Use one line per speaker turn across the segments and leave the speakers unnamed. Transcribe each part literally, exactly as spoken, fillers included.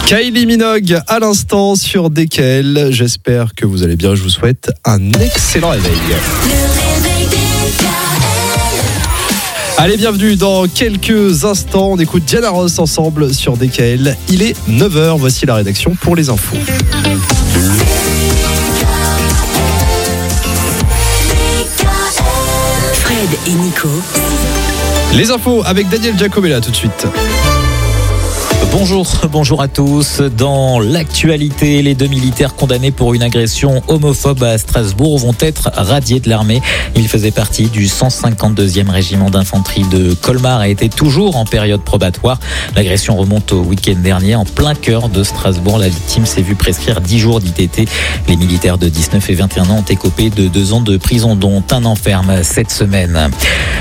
Kylie Minogue à l'instant sur D K L. J'espère que vous allez bien. Je vous souhaite un excellent réveil.
Le réveil D K L.
Allez, bienvenue dans quelques instants. On écoute Diana Ross ensemble sur D K L. Il est neuf heures. Voici la rédaction pour les infos.
Fred et Nico.
Les infos avec Daniel Giacomella tout de suite.
Bonjour, bonjour à tous. Dans l'actualité, les deux militaires condamnés pour une agression homophobe à Strasbourg vont être radiés de l'armée. Ils faisaient partie du cent cinquante-deuxième régiment d'infanterie de Colmar et étaient toujours en période probatoire. L'agression remonte au week-end dernier en plein cœur de Strasbourg. La victime s'est vue prescrire dix jours d'I T T. Les militaires de dix-neuf et vingt et un ans ont écopé de deux ans de prison, dont un an ferme cette semaine.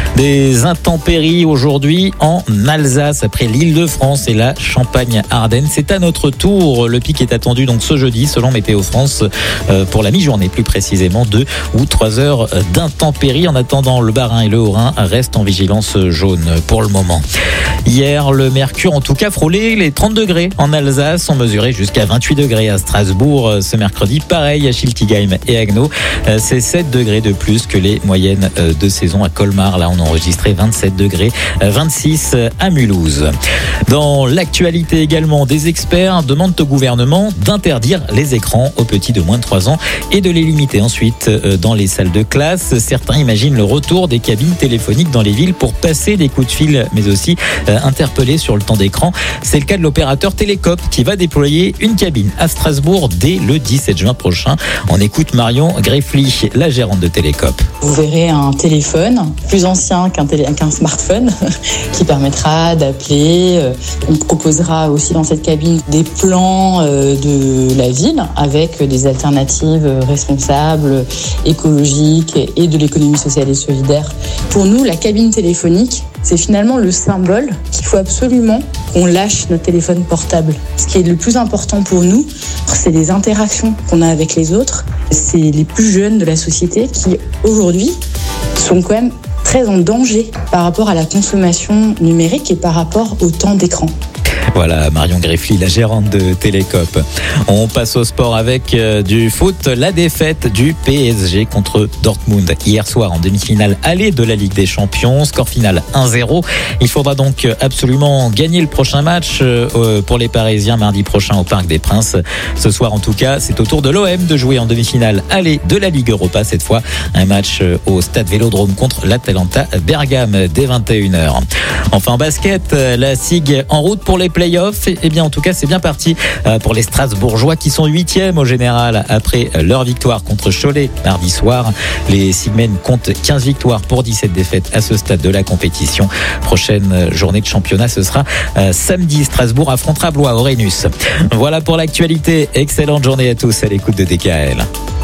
Des intempéries aujourd'hui en Alsace après l'Île-de-France et la Champagne-Ardenne. C'est à notre tour. Le pic est attendu donc ce jeudi selon Météo France euh, pour la mi-journée, plus précisément deux ou trois heures d'intempéries. En attendant, le Bas-Rhin et le Haut-Rhin restent en vigilance jaune pour le moment. Hier, le mercure en tout cas frôlait les trente degrés en Alsace. On mesurait jusqu'à vingt-huit degrés à Strasbourg ce mercredi. Pareil à Schiltigheim et Haguenau. C'est sept degrés de plus que les moyennes de saison à Colmar. Là, on a enregistré vingt-sept degrés, vingt-six à Mulhouse. Dans l'actualité également, des experts demandent au gouvernement d'interdire les écrans aux petits de moins de trois ans et de les limiter ensuite dans les salles de classe. Certains imaginent le retour des cabines téléphoniques dans les villes pour passer des coups de fil, mais aussi interpeller sur le temps d'écran. C'est le cas de l'opérateur Télécope qui va déployer une cabine à Strasbourg dès le dix-sept juin prochain. On écoute Marion Greffly, la gérante de Télécope.
Vous verrez un téléphone plus ancien qu'un, télé, qu'un smartphone qui permettra d'appeler. On proposera aussi dans cette cabine des plans de la ville avec des alternatives responsables, écologiques et de l'économie sociale et solidaire. Pour nous, la cabine téléphonique, c'est finalement le symbole qu'il faut absolument qu'on lâche notre téléphone portable. Ce qui est le plus important pour nous, c'est les interactions qu'on a avec les autres. C'est les plus jeunes de la société qui, aujourd'hui, sont quand même très en danger par rapport à la consommation numérique et par rapport au temps d'écran.
Voilà, Marion Greffly, la gérante de Télécope. On passe au sport avec euh, du foot. La défaite du P S G contre Dortmund hier soir en demi-finale aller de la Ligue des Champions. Score final un zéro. Il faudra donc absolument gagner le prochain match euh, pour les Parisiens mardi prochain au Parc des Princes. Ce soir en tout cas, c'est au tour de l'O M de jouer en demi-finale aller de la Ligue Europa cette fois. Un match au Stade Vélodrome contre l'Atalanta Bergame dès vingt et une heures. Enfin en basket, la S I G en route pour les playoffs. Et bien en tout cas c'est bien parti pour les Strasbourgeois qui sont huitièmes au général après leur victoire contre Cholet mardi soir. Les Sigmen comptent quinze victoires pour dix-sept défaites à ce stade de la compétition. Prochaine journée de championnat, ce sera samedi. Strasbourg affrontera Blois au Rhenus. Voilà pour l'actualité. Excellente journée à tous à l'écoute de D K L.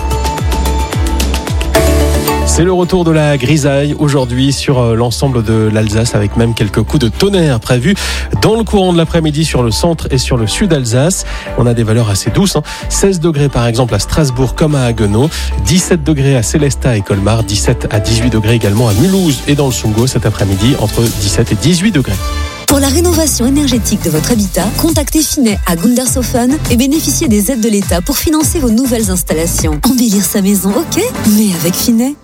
C'est le retour de la grisaille aujourd'hui sur l'ensemble de l'Alsace avec même quelques coups de tonnerre prévus dans le courant de l'après-midi sur le centre et sur le sud Alsace. On a des valeurs assez douces, hein. seize degrés par exemple à Strasbourg comme à Haguenau, dix-sept degrés à Sélestat et Colmar, dix-sept à dix-huit degrés également à Mulhouse et dans le Sungau cet après-midi entre dix-sept et dix-huit degrés.
Pour la rénovation énergétique de votre habitat, contactez Finet à Gundershofen et bénéficiez des aides de l'État pour financer vos nouvelles installations. Embellir sa maison, ok, mais avec Finet.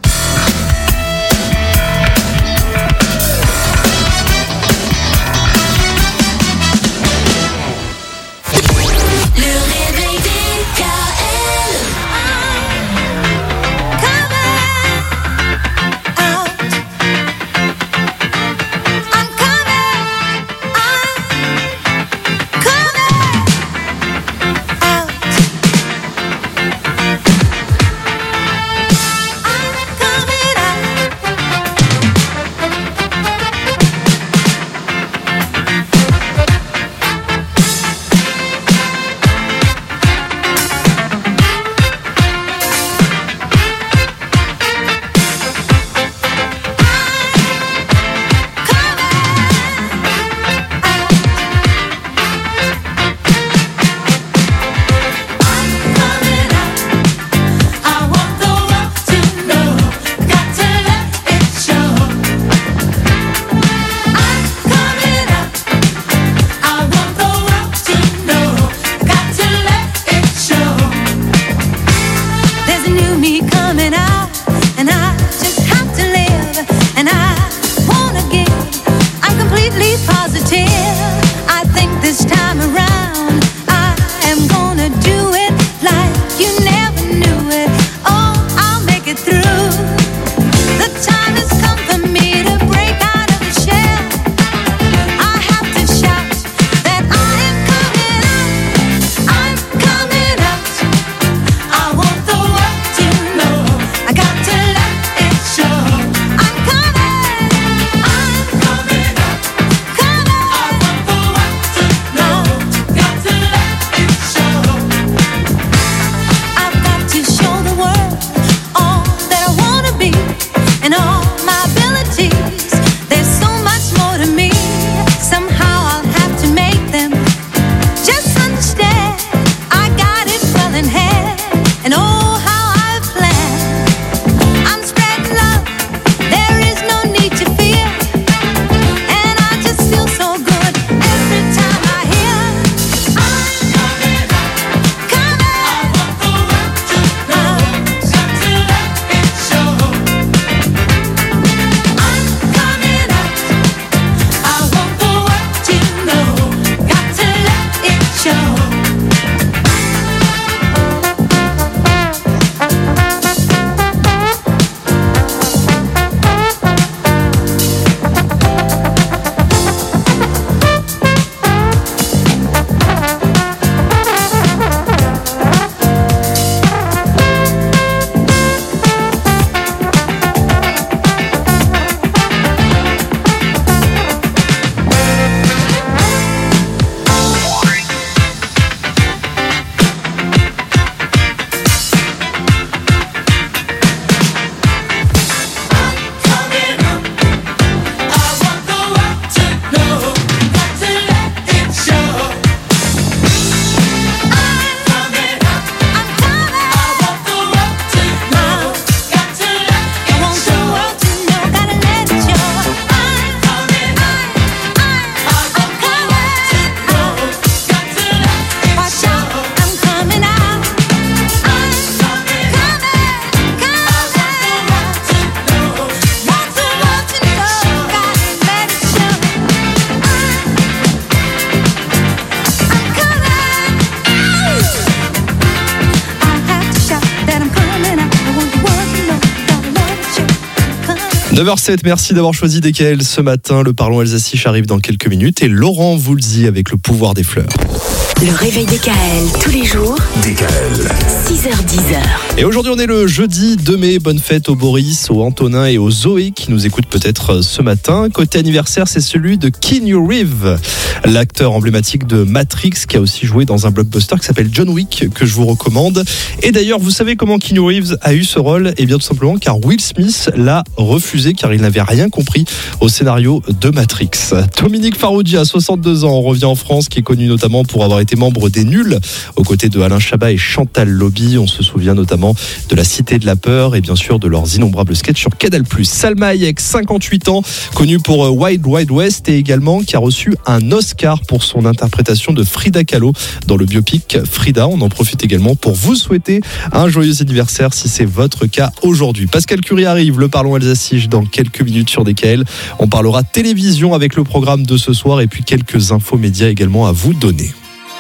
neuf heures zéro sept, merci d'avoir choisi D K L ce matin. Le Parlons Alsaciche arrive dans quelques minutes et Laurent Voulzy avec le pouvoir des fleurs.
Le réveil D K L tous les jours.
D K L.
six heures dix.
Et aujourd'hui on est le jeudi deux mai. Bonne fête aux Boris, aux Antonin et aux Zoé qui nous écoutent peut-être ce matin. Côté anniversaire, c'est celui de Keanu Reeves, l'acteur emblématique de Matrix qui a aussi joué dans un blockbuster qui s'appelle John Wick que je vous recommande. Et d'ailleurs, vous savez comment Keanu Reeves a eu ce rôle ? Eh bien tout simplement car Will Smith l'a refusé car il n'avait rien compris au scénario de Matrix. Dominique Farrugia a soixante-deux ans, on revient en France, qui est connu notamment pour avoir été membre des Nuls aux côtés de Alain Chabat et Chantal Lobby. On se souvient notamment de La Cité de la Peur et bien sûr de leurs innombrables sketchs sur Canal plus. Salma Hayek, cinquante-huit ans, connue pour Wild Wild West et également qui a reçu un Oscar pour son interprétation de Frida Kahlo dans le biopic Frida. On en profite également pour vous souhaiter un joyeux anniversaire si c'est votre cas aujourd'hui. Pascal Curie arrive, le Parlons Alsaciche dans quelques minutes sur D K L. On parlera télévision avec le programme de ce soir et puis quelques infos médias également à vous donner.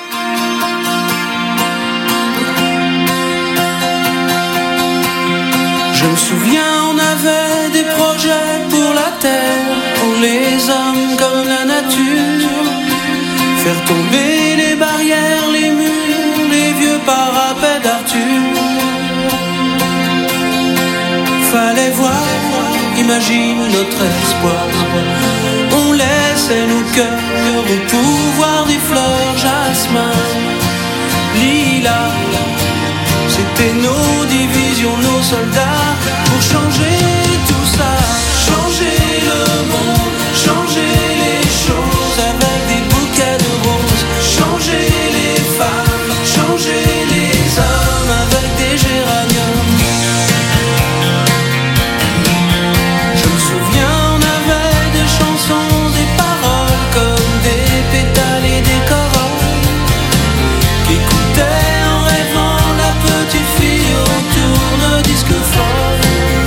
Je me souviens, on avait des projets pour la terre, pour les hommes comme la nature. Faire tomber les barrières, les murs, les vieux parapets d'Arthur. Fallait voir, imagine notre espoir. On laissait nos cœurs au pouvoir des fleurs, jasmin, lilas. C'était nos divisions, nos soldats, pour changer tout ça, changer le monde, changer les choses avec des bouquets de roses, changer les femmes, changer les hommes avec des géraniums. Je me souviens, on avait des chansons, des paroles comme des pétales et des corolles qui écoutaient en rêvant la petite fille au tourne-disque folle.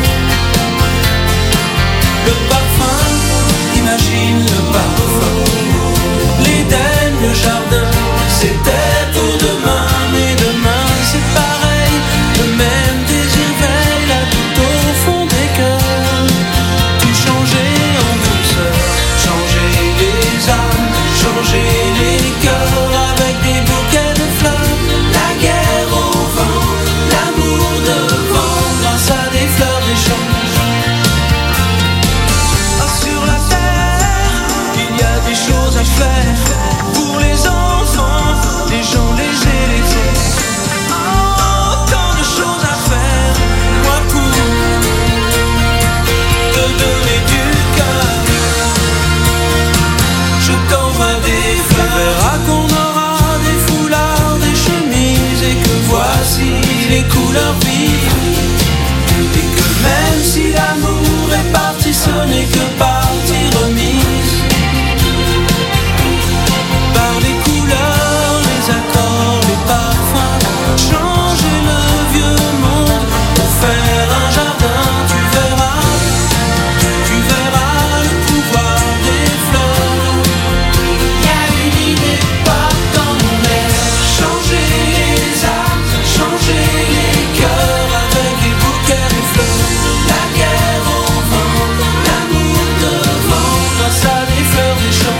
Le parfum, imagine le parfum. L'Éden, le jardin, c'était pour demain. Mais demain c'est pareil, le même désir veille là tout au fond des cœurs. Tout changer en douceur, changer les âmes, changer les cœurs avec des bouquets de fleurs. La guerre au vent, l'amour devant, grâce à des fleurs des champs. Ah, sur la terre, il y a des choses à faire pour les enfants, les gens légers, les gros. Oh, tant de choses à faire, moi pour te donner du cœur. Je t'envoie des fleurs. On verra qu'on aura des foulards, des chemises et que voici les couleurs vives. Et que même si l'amour est parti, ce n'est que partie remise. Par les couleurs, les accords, les parfums, changer le vieux monde pour faire un jardin. Tu verras, tu verras le pouvoir des fleurs. Y a une idée pas dans mon air. Changer les âmes, changer les cœurs avec des bouquets de fleurs. La guerre au vent, l'amour devant, grâce à des fleurs des champs.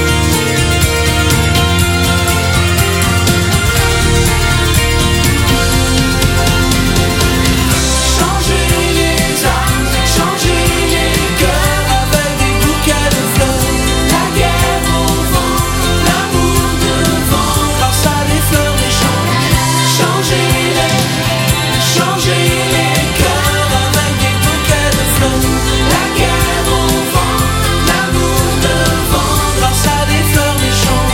Changer les âmes, changer les cœurs avec des bouquets de fleurs. La guerre au vent, l'amour devant, grâce à des fleurs des champs. Changer les, changer les cœurs avec des bouquets de fleurs. La guerre au vent, l'amour devant, grâce à des fleurs des champs.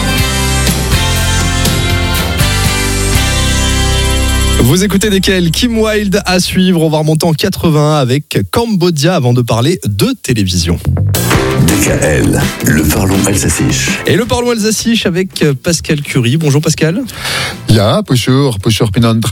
Vous écoutez D K L, Kim Wilde à suivre. On va remonter en quatre-vingt-un avec Cambodia avant de parler de télévision.
D K L, le Parlons Alsaciche.
Et le Parlons Alsaciche avec Pascal Curie. Bonjour Pascal.
Ja, bonjour, bonjour Pinandre.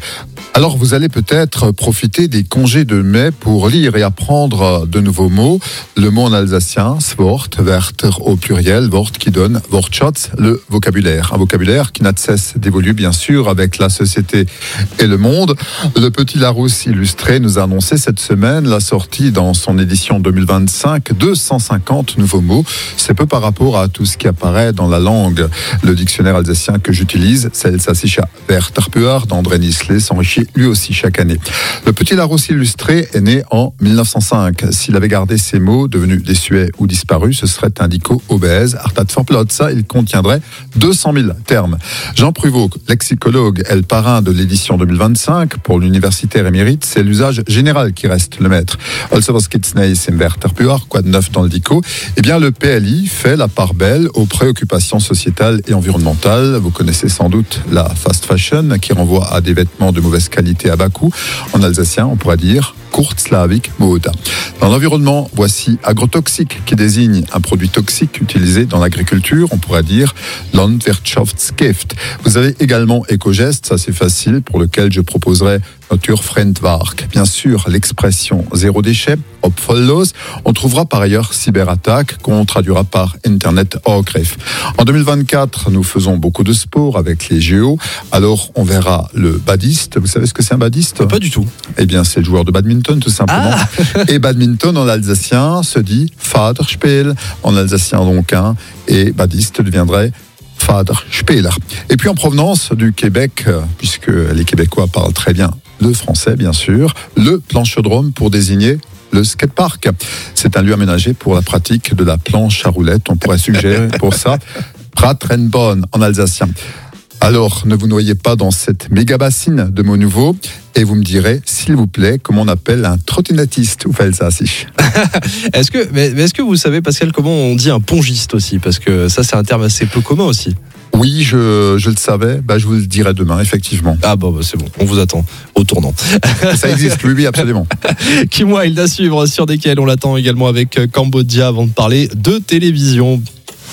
Alors vous allez peut-être profiter des congés de mai pour lire et apprendre de nouveaux mots. Le mot en alsacien, Svort, Werter au pluriel, Wort qui donne Wortschatz, le vocabulaire. Un vocabulaire qui n'a de cesse d'évoluer bien sûr avec la société et le monde. Le Petit Larousse illustré nous a annoncé cette semaine la sortie dans son édition deux mille vingt-cinq deux cent cinquante nouveaux mots. C'est peu par rapport à tout ce qui apparaît dans la langue. Le dictionnaire alsacien que j'utilise, c'est Elsassischer Wörterbuch d'André Nislet, s'enrichit lui aussi chaque année. Le Petit Larousse illustré est né en mille neuf cent cinq. S'il avait gardé ces mots, devenus désuets ou disparus, ce serait un dico obèse. Artat Forplotza, il contiendrait deux cent mille termes. Jean Pruvot, lexicologue, est le parrain de l'édition deux mille vingt-cinq. Pour l'universitaire émérite, c'est l'usage général qui reste le maître. Also was gibt's Neues im Wörterbuch, quoi de neuf dans le dico? Eh bien, le P L I fait la part belle aux préoccupations sociétales et environnementales. Vous connaissez sans doute la fast fashion qui renvoie à des vêtements de mauvaise qualité à bas coût. En alsacien, on pourrait dire Kurzlebig Mode. Dans l'environnement, voici agrotoxique qui désigne un produit toxique utilisé dans l'agriculture. On pourrait dire Landwirtschaftsgift. Vous avez également éco-geste, ça c'est facile, pour lequel je proposerai Naturfriendwerk. Bien sûr, l'expression zéro déchet, opfollos. On trouvera par ailleurs cyberattaque, qu'on traduira par Internet Overgriff. En deux mille vingt-quatre, nous faisons beaucoup de sport avec les J O. Alors, on verra le badiste. Vous savez ce que c'est un badiste?
Pas du tout.
Eh bien, c'est le joueur de badminton, tout simplement. Ah et badminton en alsacien se dit Vaterspiel, en alsacien donc, hein, et badiste deviendrait Vaterspieler. Et puis en provenance du Québec, puisque les Québécois parlent très bien le français, bien sûr, le planchodrome pour désigner le skatepark. C'est un lieu aménagé pour la pratique de la planche à roulettes. On pourrait suggérer pour ça Pratrenbonne en alsacien. Alors, ne vous noyez pas dans cette méga bassine de mots nouveaux et vous me direz, s'il vous plaît, comment on appelle un trottinettiste ou Felsassich.
Est-ce que, mais, mais est-ce que vous savez, Pascal, comment on dit un pongiste aussi? Parce que ça, c'est un terme assez peu commun aussi.
Oui, je, je le savais. Bah, je vous le dirai demain, effectivement.
Ah bon, bah, c'est bon. On vous attend au tournant.
Ça existe, oui, oui, absolument.
Kimoa, il à suivre sur D K L. On l'attend également avec Cambodia avant de parler de télévision.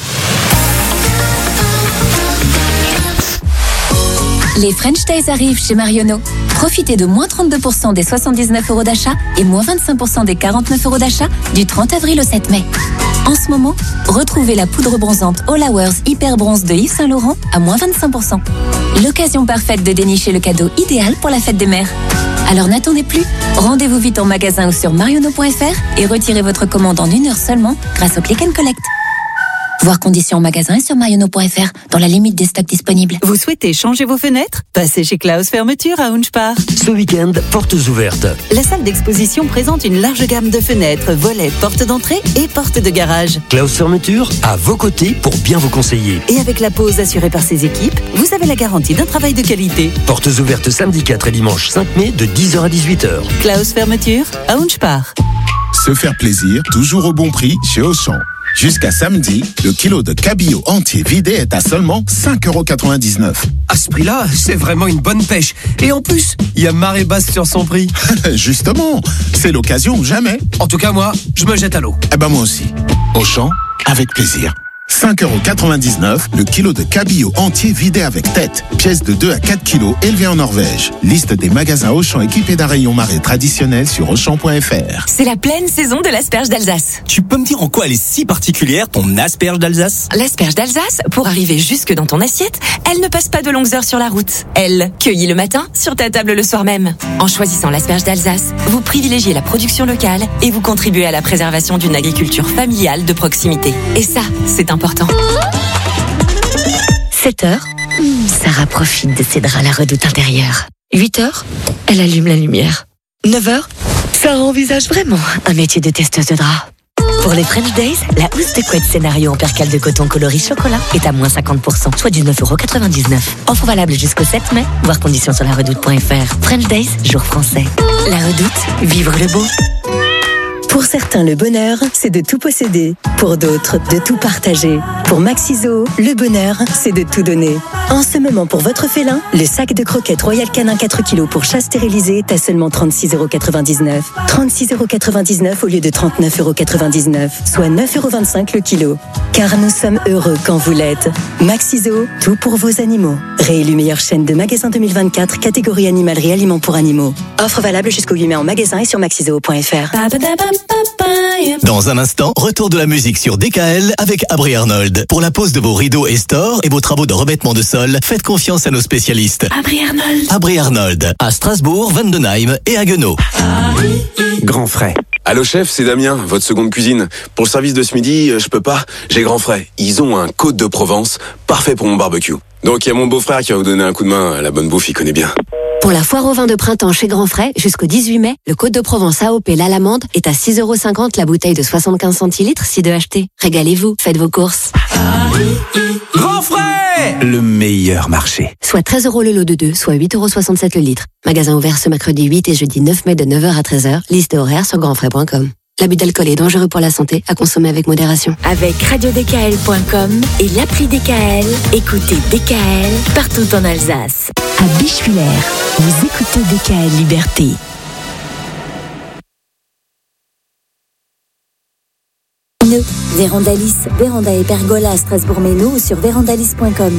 Les French Days arrivent chez Marionneau. Profitez de moins trente-deux pour cent des soixante-dix-neuf euros d'achat et moins vingt-cinq pour cent des quarante-neuf euros d'achat du trente avril au sept mai. En ce moment, retrouvez la poudre bronzante All Hours Hyper Bronze de Yves Saint Laurent à moins vingt-cinq pour cent. L'occasion parfaite de dénicher le cadeau idéal pour la fête des mères. Alors n'attendez plus, rendez-vous vite en magasin ou sur marionneau point f r et retirez votre commande en une heure seulement grâce au Click and Collect. Voir conditions en magasin et sur marionneau point f r dans la limite des stocks disponibles.
Vous souhaitez changer vos fenêtres? Passez chez Klaus Fermeture à Unspar.
Ce week-end, portes ouvertes.
La salle d'exposition présente une large gamme de fenêtres, volets, portes d'entrée et portes de garage.
Klaus Fermeture, à vos côtés pour bien vous conseiller.
Et avec la pause assurée par ses équipes, vous avez la garantie d'un travail de qualité.
Portes ouvertes samedi quatre et dimanche cinq mai de dix heures à dix-huit heures.
Klaus Fermeture à Unspar.
Se faire plaisir, toujours au bon prix chez Auchan. Jusqu'à samedi, le kilo de cabillaud entier vidé est à seulement cinq euros quatre-vingt-dix-neuf.
À ce prix-là, c'est vraiment une bonne pêche. Et en plus, il y a marée basse sur son prix.
Justement, c'est l'occasion ou jamais.
En tout cas, moi, je me jette à l'eau.
Eh ben moi aussi. Auchan, avec plaisir. cinq euros quatre-vingt-dix-neuf, le kilo de cabillaud entier vidé avec tête. Pièce de deux à quatre kilos élevée en Norvège. Liste des magasins Auchan équipés d'un rayon marée traditionnel sur auchan point f r.
C'est la pleine saison de l'asperge d'Alsace.
Tu peux me dire en quoi elle est si particulière, ton asperge d'Alsace?
L'asperge d'Alsace, pour arriver jusque dans ton assiette, elle ne passe pas de longues heures sur la route. Elle, cueillie le matin, sur ta table le soir même. En choisissant l'asperge d'Alsace, vous privilégiez la production locale et vous contribuez à la préservation d'une agriculture familiale de proximité. Et ça, c'est important.
sept heures, Sarah profite de ses draps à la redoute intérieure. huit heures, elle allume la lumière. neuf heures, Sarah envisage vraiment un métier de testeuse de draps. Pour les French Days, la housse de couette scénario en percale de coton coloris chocolat est à moins cinquante pour cent, soit du neuf euros quatre-vingt-dix-neuf. Offre valable jusqu'au sept mai, voir conditions sur la redoute point f r. French Days, jour français. La redoute, vivre le beau.
Pour certains, le bonheur, c'est de tout posséder. Pour d'autres, de tout partager. Pour Maxiso, le bonheur, c'est de tout donner. En ce moment, pour votre félin, le sac de croquettes Royal Canin quatre kilos pour chat stérilisé est à seulement trente-six euros quatre-vingt-dix-neuf. trente-six euros quatre-vingt-dix-neuf au lieu de trente-neuf euros quatre-vingt-dix-neuf, soit neuf euros vingt-cinq le kilo. Car nous sommes heureux quand vous l'êtes. Maxiso, tout pour vos animaux. Réélu meilleure chaîne de magasins deux mille vingt-quatre, catégorie animalerie aliments pour animaux. Offre valable jusqu'au huit mai en magasin et sur maxiso point f r.
Dans un instant, retour de la musique sur D K L avec Abri Arnold. Pour la pose de vos rideaux et stores et vos travaux de revêtement de sol, faites confiance à nos spécialistes.
Abri Arnold.
Abri Arnold, à Strasbourg, Vendenheim et Haguenau.
Grand frais. Allô chef, c'est Damien, votre seconde cuisine. Pour le service de ce midi, je peux pas, j'ai Grand Frais. Ils ont un Côte de Provence, parfait pour mon barbecue. Donc il y a mon beau-frère qui va vous donner un coup de main, la bonne bouffe, il connaît bien.
Pour la foire au vin de printemps chez Grand Frais, jusqu'au dix-huit mai, le Côte de Provence A O P l'Alamande est à six euros cinquante la bouteille de soixante-quinze centilitres, si de acheter. Régalez-vous, faites vos courses.
Grand Frais, le meilleur marché.
Soit treize euros le lot de deux, soit huit euros soixante-sept le litre. Magasin ouvert ce mercredi huit et jeudi neuf mai de neuf heures à treize heures. Liste et horaire sur grand frais point com. L'abus d'alcool est dangereux pour la santé, à consommer avec modération.
Avec radio d k l point com et l'appli D K L, écoutez D K L partout en Alsace. À Bischwiller, vous écoutez D K L Liberté.
Nous, Vérandalis, Véranda et Pergola à Strasbourg-Ménou ou sur vérandalis point com.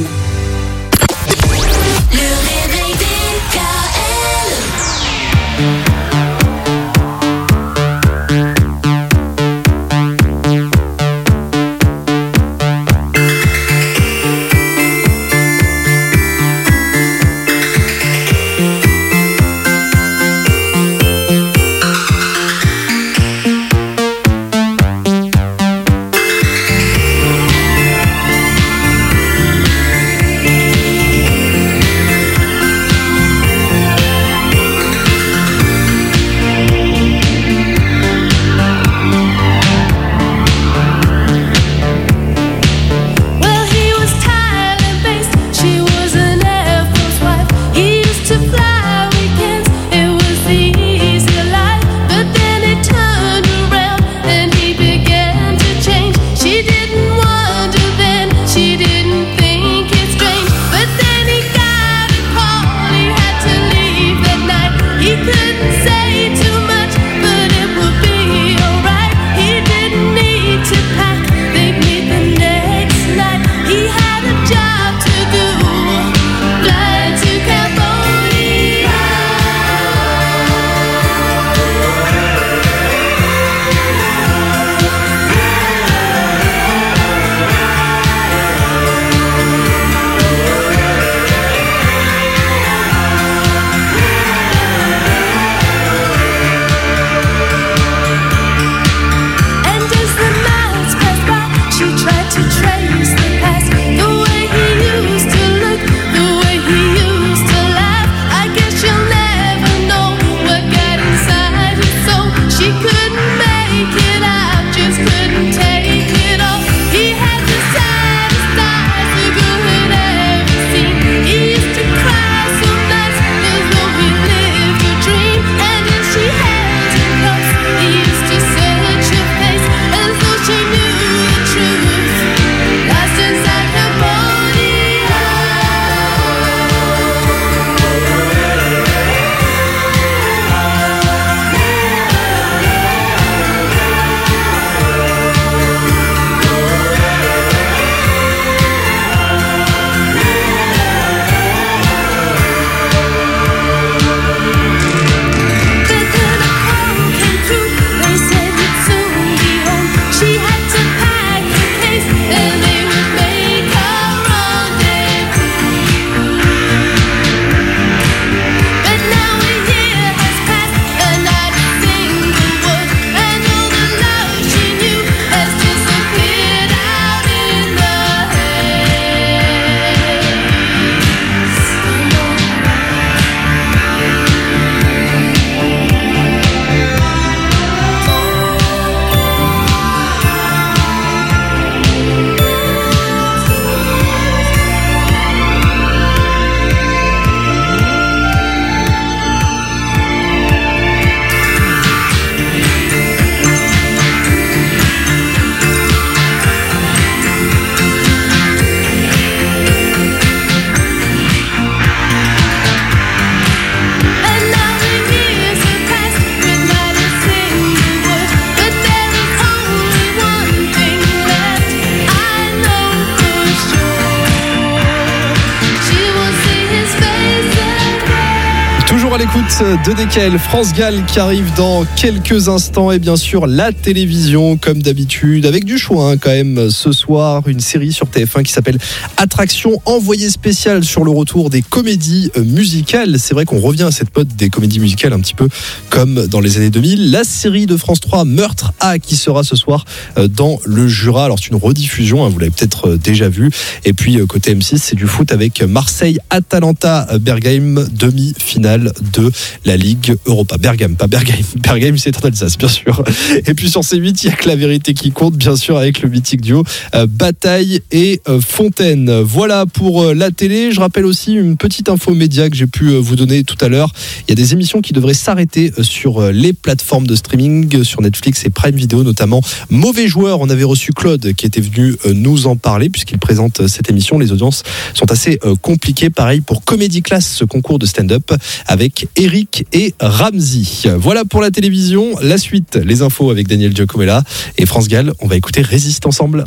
de D K L, France Gall qui arrive dans quelques instants et bien sûr la télévision comme d'habitude avec du choix hein, quand même ce soir, une série sur T F un qui s'appelle Attraction, envoyé spécial sur le retour des comédies musicales. C'est vrai qu'on revient à cette mode des comédies musicales un petit peu comme dans les années deux mille. La série de France trois Meurtre A qui sera ce soir dans le Jura. Alors c'est une rediffusion, hein, vous l'avez peut-être déjà vu. Et puis côté M six, c'est du foot avec Marseille-Atalanta Bergame, demi-finale de la Ligue Europa. Bergame, pas Bergame. Bergame, c'est en Alsace, bien sûr. Et puis sur C huit, il n'y a que la vérité qui compte, bien sûr, avec le mythique duo euh, Bataille et euh, Fontaine. Voilà pour euh, la télé. Je rappelle aussi une petite info média que j'ai pu euh, vous donner tout à l'heure. Il y a des émissions qui devraient s'arrêter euh, sur euh, les plateformes de streaming, euh, sur Netflix et Prime Video, notamment Mauvais Joueur. On avait reçu Claude qui était venu euh, nous en parler puisqu'il présente euh, cette émission. Les audiences sont assez euh, compliquées. Pareil pour Comedy Class, ce concours de stand-up avec Eric et Ramzy. Voilà pour la télévision. La suite, les infos avec Daniel Giacomella et France Gall. On va écouter Résiste ensemble.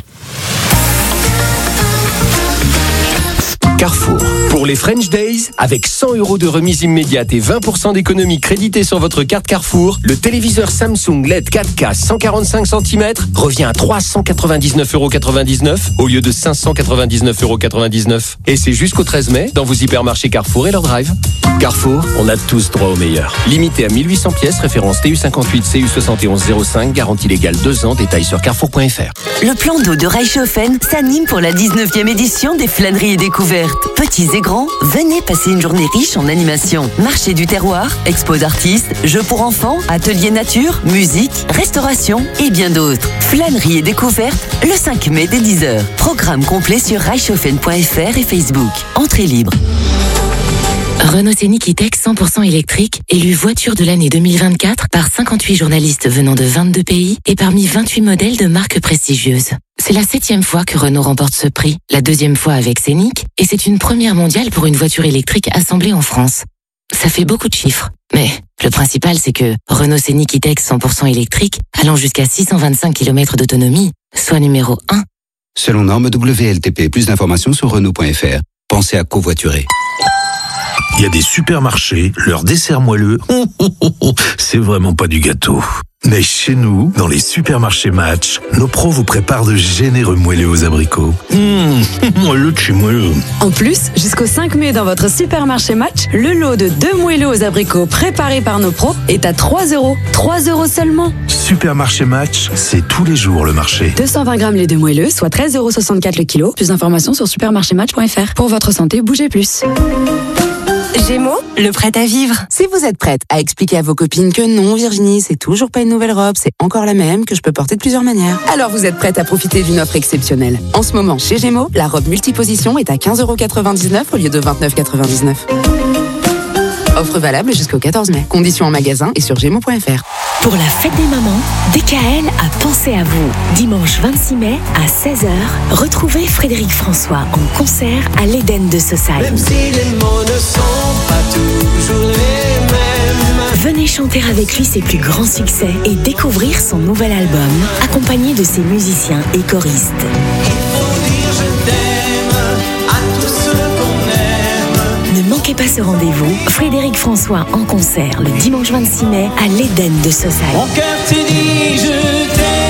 Carrefour. Pour les French Days, avec cent euros de remise immédiate et vingt pour cent d'économie créditée sur votre carte Carrefour, le téléviseur Samsung L E D quatre K cent quarante-cinq centimètres revient à trois cent quatre-vingt-dix-neuf euros quatre-vingt-dix-neuf au lieu de cinq cent quatre-vingt-dix-neuf euros quatre-vingt-dix-neuf. Et c'est jusqu'au treize mai dans vos hypermarchés Carrefour et leur drive. Carrefour, on a tous droit au meilleur. Limité à mille huit cents pièces, référence T U cinquante-huit C U soixante et onze zéro cinq, garantie légale deux ans, détails sur carrefour point f r.
Le plan d'eau de Reichshofen s'anime pour la dix-neuvième édition des flâneries et découvertes. Petits et grands, venez passer une journée riche en animation. Marché du terroir, expo d'artistes, jeux pour enfants, ateliers nature, musique, restauration et bien d'autres. Flâneries et découvertes le cinq mai dès dix heures. Programme complet sur reichshofen point f r et Facebook. Entrée libre.
Renault Scénic E-Tech cent pour cent électrique, élu voiture de l'année deux mille vingt-quatre par cinquante-huit journalistes venant de vingt-deux pays et parmi vingt-huit modèles de marques prestigieuses. C'est la septième fois que Renault remporte ce prix, la deuxième fois avec Scénic, et c'est une première mondiale pour une voiture électrique assemblée en France. Ça fait beaucoup de chiffres, mais le principal c'est que Renault Scénic E-Tech cent pour cent électrique, allant jusqu'à six cent vingt-cinq kilomètres d'autonomie, soit numéro un.
Selon norme W L T P, plus d'informations sur Renault point f r. Pensez à covoiturer.
Il y a des supermarchés, leur dessert moelleux, oh, oh, oh, oh, c'est vraiment pas du gâteau. Mais chez nous, dans les supermarchés Match, nos pros vous préparent de généreux moelleux aux abricots. Mmh, moelleux de chez moelleux.
En plus, jusqu'au cinq mai dans votre supermarché Match, le lot de deux moelleux aux abricots préparés par nos pros est à trois euros. trois euros seulement.
Supermarché Match, c'est tous les jours le marché.
deux cent vingt grammes les deux moelleux, soit treize euros soixante-quatre le kilo. Plus d'informations sur supermarché match point f r. Pour votre santé, bougez plus.
Gémeaux, le prêt à vivre. Si vous êtes prête à expliquer à vos copines que non, Virginie, c'est toujours pas une nouvelle robe, c'est encore la même, que je peux porter de plusieurs manières, alors vous êtes prête à profiter d'une offre exceptionnelle. En ce moment, chez Gémeaux, la robe multiposition est à quinze euros quatre-vingt-dix-neuf au lieu de vingt-neuf euros quatre-vingt-dix-neuf. Offre valable jusqu'au quatorze mai. Conditions en magasin et sur gémeaux point f r.
Pour la fête des mamans, D K L a pensé à vous. Dimanche vingt-six mai à seize heures, retrouvez Frédéric François en concert à l'Éden de Saussaye.
Même si les mots ne sont pas toujours les mêmes.
Venez chanter avec lui ses plus grands succès et découvrir son nouvel album, accompagné de ses musiciens et choristes. Ne manquez pas ce rendez-vous. Frédéric François en concert le dimanche vingt-six mai à l'Éden de Saussaye.
Mon cœur te dit je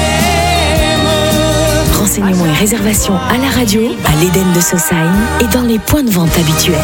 t'aime.
Renseignements et réservations à la radio, à l'Éden de Saussaye et dans les points de vente habituels.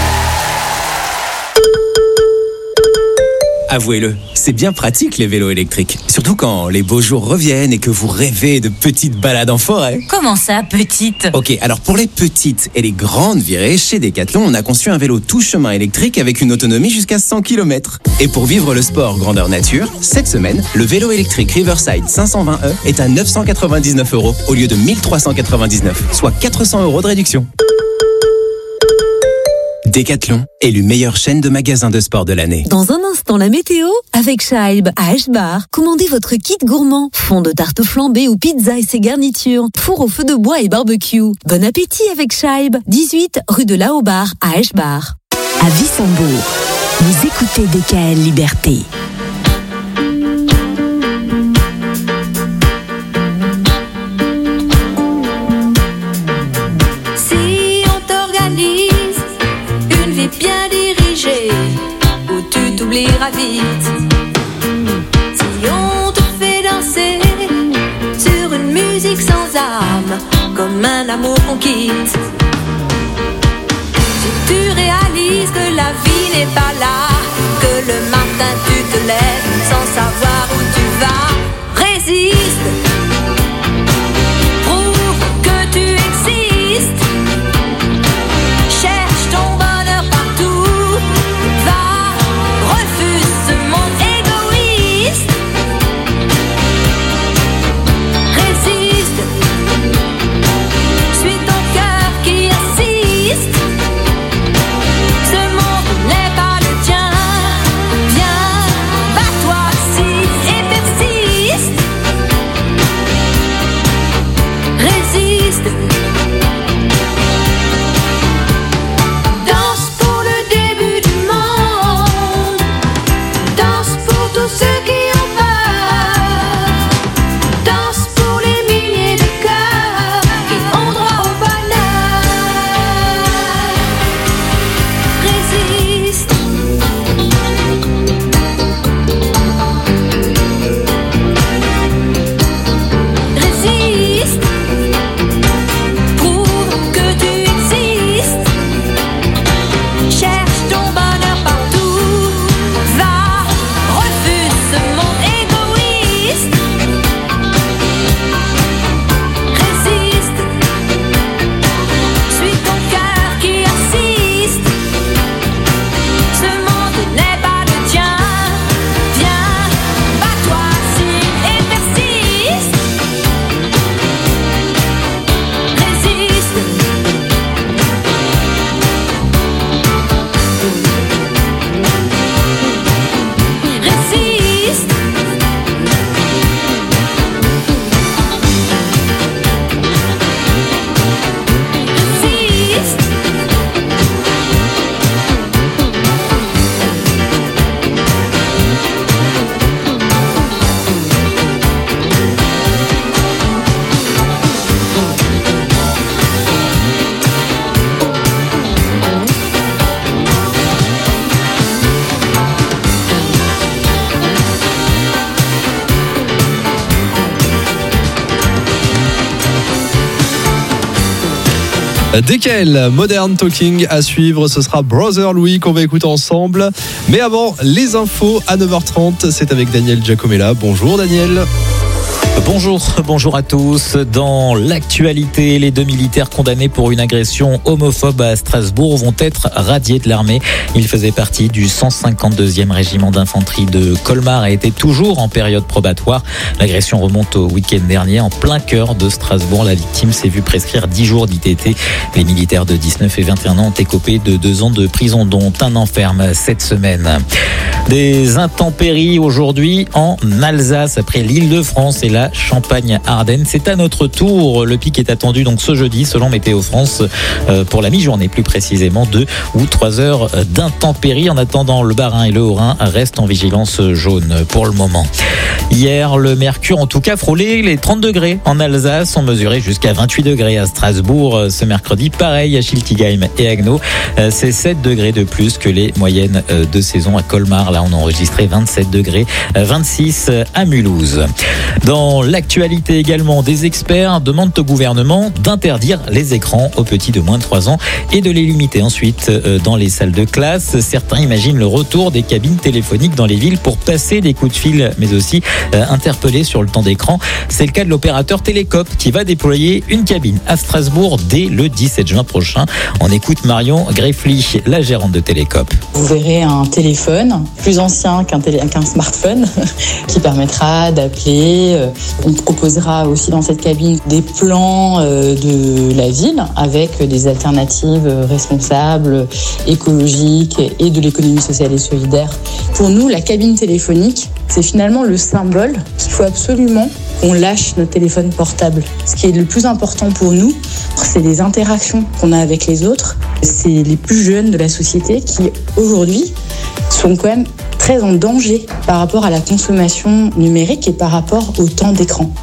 Avouez-le, c'est bien pratique les vélos électriques. Surtout quand les beaux jours reviennent et que vous rêvez de petites balades en forêt.
Comment ça, petite ?
Ok, alors pour les petites et les grandes virées, chez Decathlon, on a conçu un vélo tout chemin électrique avec une autonomie jusqu'à cent kilomètres. Et pour vivre le sport grandeur nature, cette semaine, le vélo électrique Riverside cinq cent vingt E est à neuf cent quatre-vingt-dix-neuf euros au lieu de mille trois cent quatre-vingt-dix-neuf, soit quatre cents euros de réduction. Decathlon, élu meilleure chaîne de magasins de sport de l'année.
Dans un instant, la météo avec Scheib à Eschbar. Commandez votre kit gourmand. Fond de tarte flambée ou pizza et ses garnitures. Four au feu de bois et barbecue. Bon appétit avec Scheib. dix-huit rue de Laobar à Eschbar.
À Wissembourg, vous écoutez D K L Liberté.
Bien dirigé, où tu t'oublies
t'oublieras vite. Si on te fait danser sur une musique sans âme, comme un amour qu'on quitte. Si tu réalises que la vie n'est pas là, que le matin tu te lèves sans savoir où tu vas, résiste. Prouve que tu existes. Cherche ton bonheur partout. Va, refuse ce monde égoïste. Résiste. Suis ton cœur qui insiste. Ce monde n'est pas le tien. Viens, bats-toi si et persiste. Résiste. Danse pour le début du monde. Danse pour tous ceux qui ont peur. Danse pour les milliers de cœurs qui ont droit au bonheur. Résiste. Résiste. Prouve que tu existes. Cherche ton bonheur partout. Va, refuse ce monde égoïste. Résiste. Suis ton cœur qui insiste. Ce monde n'est pas le tien. Viens, bats-toi si et persiste. Résiste. Résiste. Résiste.
D K L, Modern Talking à suivre, ce sera Brother Louis qu'on va écouter ensemble. Mais avant, les infos à neuf heures trente, c'est avec Daniel Giacomella. Bonjour Daniel.
Bonjour, bonjour à tous. Dans l'actualité, les deux militaires condamnés pour une agression homophobe à Strasbourg vont être radiés de l'armée. Ils faisaient partie du cent cinquante-deuxième régiment d'infanterie de Colmar et étaient toujours en période probatoire. L'agression remonte au week-end dernier en plein cœur de Strasbourg. La victime s'est vue prescrire dix jours d'I T T. Les militaires de dix-neuf et vingt et un ans ont écopé de deux ans de prison, dont un enferme cette semaine. Des intempéries aujourd'hui en Alsace après l'Île-de-France et la Champagne-Ardenne. C'est à notre tour. Le pic est attendu donc ce jeudi selon Météo France euh, pour la mi-journée, plus précisément deux ou trois heures d'intempéries. En attendant, le Bas-Rhin et le Haut-Rhin restent en vigilance jaune pour le moment. Hier, le mercure en tout cas frôlait les trente degrés en Alsace. On mesurait jusqu'à vingt-huit degrés à Strasbourg ce mercredi. Pareil à Schiltigheim et Haguenau. C'est sept degrés de plus que les moyennes de saison à Colmar. Là, on a enregistré vingt-sept degrés, vingt-six à Mulhouse. Dans l'actualité également, des experts demandent au gouvernement d'interdire les écrans aux petits de moins de trois ans et de les limiter ensuite dans les salles de classe. Certains imaginent le retour des cabines téléphoniques dans les villes pour passer des coups de fil, mais aussi interpeller sur le temps d'écran. C'est le cas de l'opérateur Télécope qui va déployer une cabine à Strasbourg dès le dix-sept juin prochain. On écoute Marion Greffly, la gérante de Télécope.
Vous verrez un téléphone plus ancien qu'un, télé, qu'un smartphone qui permettra d'appeler. On proposera aussi dans cette cabine des plans de la ville avec des alternatives responsables, écologiques et de l'économie sociale et solidaire. Pour nous, la cabine téléphonique, c'est finalement le symbole qu'il faut absolument qu'on lâche notre téléphone portable. Ce qui est le plus important pour nous, c'est les interactions qu'on a avec les autres. C'est les plus jeunes de la société qui, aujourd'hui, sont quand même très en danger par rapport à la consommation numérique et par rapport au temps d'écran.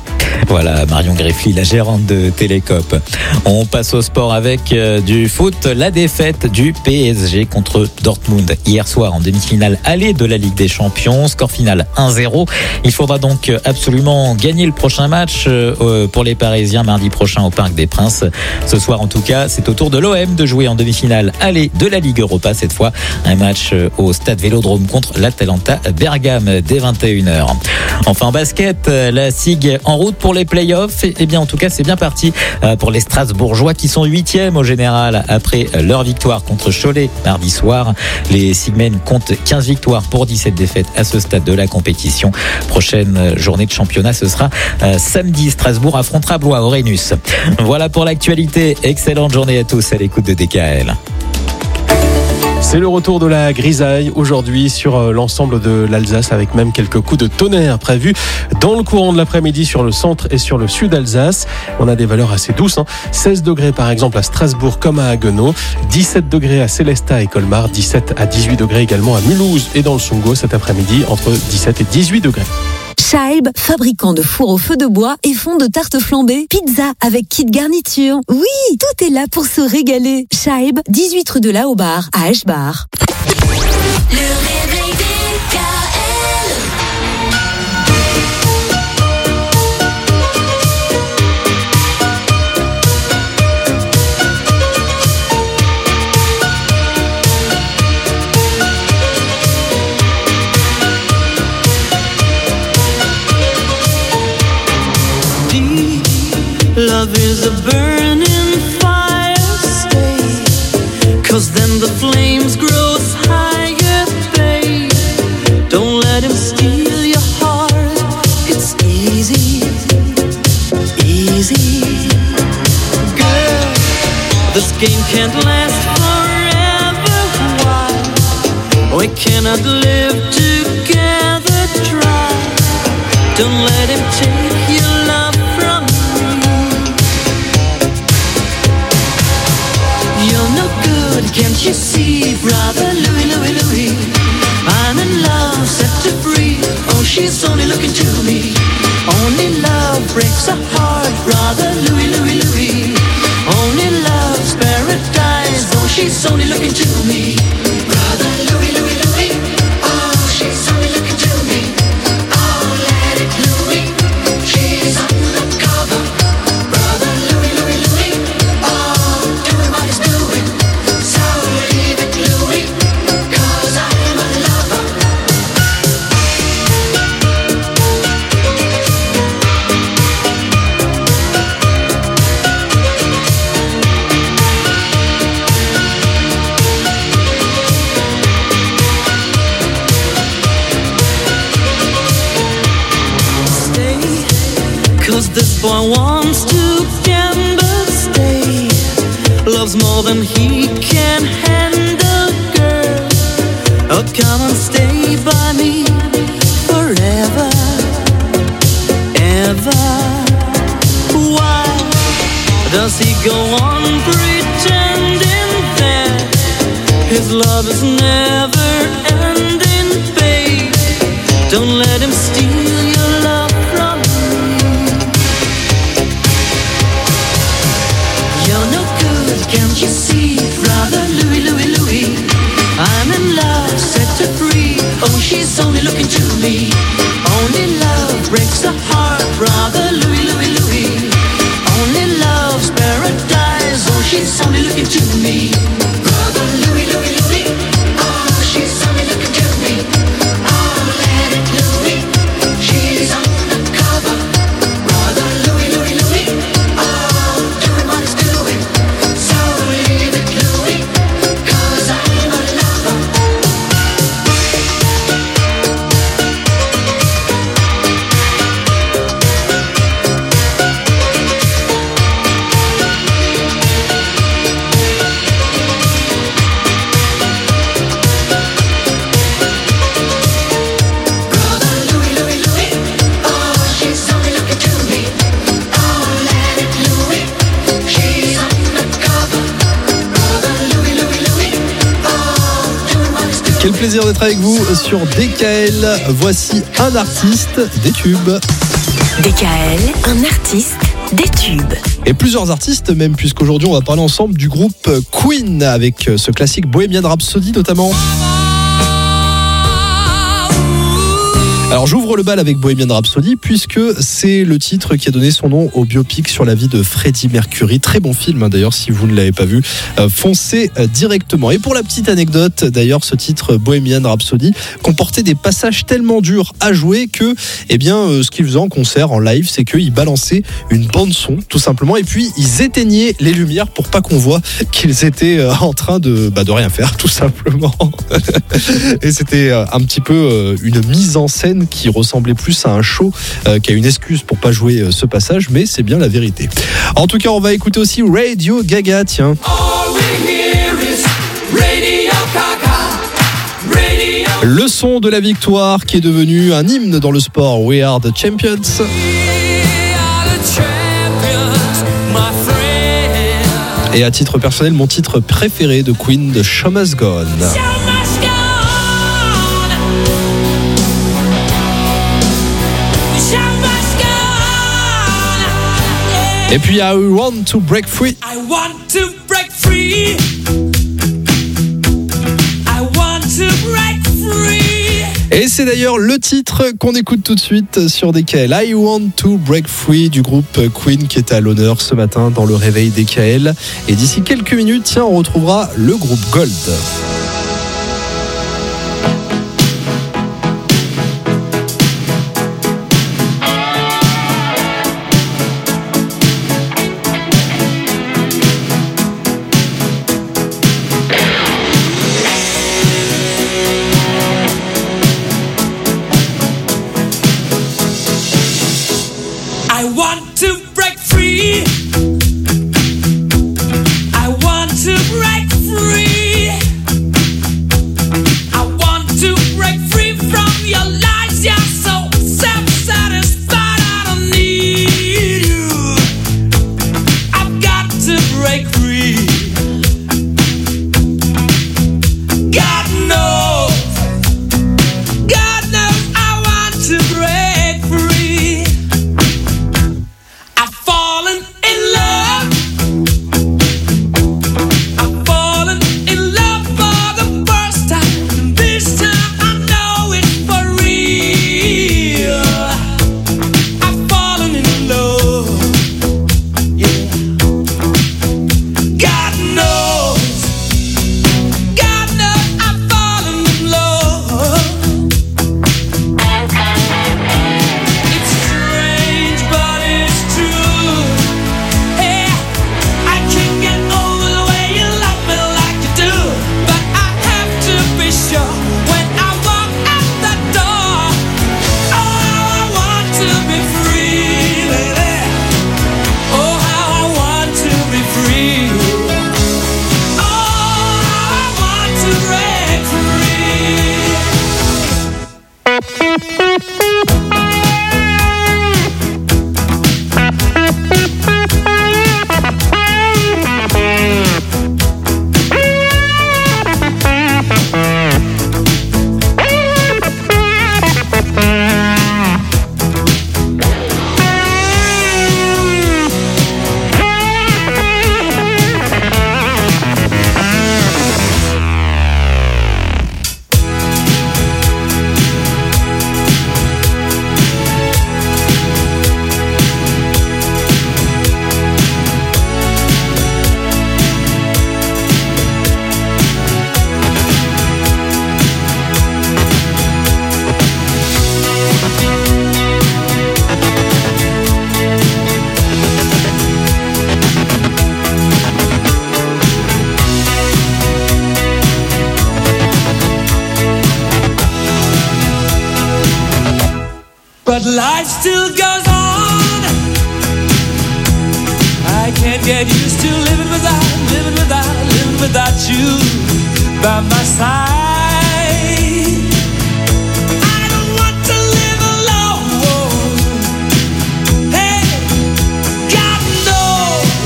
Voilà, Marion Greffly, la gérante de Télécope. On passe au sport avec euh, du foot. La défaite du P S G contre Dortmund hier soir en demi-finale aller de la Ligue des Champions. Score final un zéro. Il faudra donc absolument gagner le prochain match euh, pour les Parisiens mardi prochain au Parc des Princes. Ce soir en tout cas, c'est au tour de l'O M de jouer en demi-finale aller de la Ligue Europa. Cette fois, un match au Stade Vélodrome contre l'Atalanta Bergame dès vingt et une heures. Enfin en basket, la S I G en route pour les playoffs. Et bien en tout cas, c'est bien parti pour les Strasbourgeois qui sont huitièmes au général après leur victoire contre Cholet mardi soir. Les Sigmen comptent quinze victoires pour dix-sept défaites à ce stade de la compétition. Prochaine journée de championnat, ce sera samedi. Strasbourg affrontera Blois au Rhenus. Voilà pour l'actualité. Excellente journée à tous à l'écoute de D K L.
C'est le retour de la grisaille aujourd'hui sur l'ensemble de l'Alsace avec même quelques coups de tonnerre prévus dans le courant de l'après-midi sur le centre et sur le sud d'Alsace. On a des valeurs assez douces, hein. seize degrés par exemple à Strasbourg comme à Haguenau, dix-sept degrés à Célestat et Colmar, dix-sept à dix-huit degrés également à Mulhouse et dans le Sungau cet après-midi entre dix-sept et dix-huit degrés.
Scheib, fabricant de fours au feu de bois et fond de tarte flambée, pizza avec kit garniture. Oui, tout est là pour se régaler. Scheib, dix-huit rue de la Aubar à Eschbach.
Le réveil D K L.
Love is a burning fire, stay, 'cause then the flames grow higher, babe. Don't let him steal your heart, it's easy, easy. Girl, this game can't last forever, why? We cannot live together, try. Don't let him take your love from me. You're no good, can't you see, brother Louis, Louis, Louis? I'm in love, set to free. Oh, she's only looking to me. Only love breaks a heart, brother Louis, Louis, Louis. Only love's paradise. Oh, she's only looking to me. Brother Louis, Louis, Louis. Oh, she's only looking to me. Oh, let it Louis. She's undercover. Brother Louis, Louis, Louis. Oh, doing what he's doing. So leave it Louis, 'cause I'm a lover. Stay, 'cause this boy wants to gamble. Stay, loves more than he can handle, girl. Oh, come and stay by me forever, ever. Why does he go on pretending that his love is never ending, babe? Don't let him steal your love from me. You're no good, can't you see, brother Louis, Louis, Louis? I'm in love, set to free. Oh, she's only looking to me. Only love breaks a heart, brother Louis, Louis, Louis. Only love's paradise. Oh, she's only looking to me. Brother Louis, Louis, Louis. Oh, she's only looking to me. Oh, let it Louis. She's undercover. Brother Louis, Louis, Louis. Oh, doing what he's doing. So leave it Louis, 'cause I'm a lover. Brother Louis, Louis, Louis. Oh, she's only looking to me. Oh, let it Louis. She's undercover. Brother Louis, Louis, Louis. Oh, doing what he's doing.
Quel plaisir d'être avec vous sur D K L. Voici un artiste des tubes.
D K L, un artiste, des tubes.
Et plusieurs artistes même, puisqu'aujourd'hui on va parler ensemble du groupe Queen avec ce classique Bohemian Rhapsody notamment. Alors j'ouvre le bal avec Bohemian Rhapsody puisque c'est le titre qui a donné son nom au biopic sur la vie de Freddie Mercury. Très bon film hein, d'ailleurs, si vous ne l'avez pas vu, euh, foncez euh, directement. Et pour la petite anecdote, d'ailleurs ce titre Bohemian Rhapsody comportait des passages tellement durs à jouer que eh bien, euh, ce qu'ils faisaient en concert, en live, c'est qu'ils balançaient une bande son tout simplement et puis ils éteignaient les lumières pour pas qu'on voit qu'ils étaient euh, en train de, bah, de rien faire tout simplement. Et c'était euh, un petit peu euh, une mise en scène qui ressemblait plus à un show euh, qu'à une excuse pour pas jouer euh, ce passage, mais c'est bien la vérité. En tout cas, on va écouter aussi Radio Gaga, tiens. Le son de la victoire qui est devenu un hymne dans le sport. We are the champions. Et à titre personnel, mon titre préféré de Queen, The Show Must Go On. Et puis I want to break free.
I want to break free. I want to break free.
Et c'est d'ailleurs le titre qu'on écoute tout de suite sur D K L. I want to break free du groupe Queen qui est à l'honneur ce matin dans le réveil D K L. Et d'ici quelques minutes, tiens, on retrouvera le groupe Gold.
I want to break free. I want to break free. I want to break free from your lies. You're so self-satisfied. I don't need you. I've got to break free. God knows. God knows I want to break free. I've fallen in love. I've fallen in love for the first time. And this time I know it's for real. I've fallen in love. Yeah. God knows. God knows I've fallen in love. It's strange, but it's true. Hey, I can't get over the way you love me like you do. But I have to be sure when I walk out the door. Oh, how I want to be free, lady. Oh, how I want to be free. Oh, how I want to break free. But life still goes on. I can't get used to living without, living without, living without you by my side. I don't want to live alone. Hey, God knows.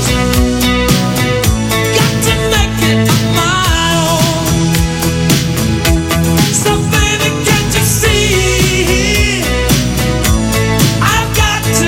Got to make it on my own. So baby, can't you see? I've got to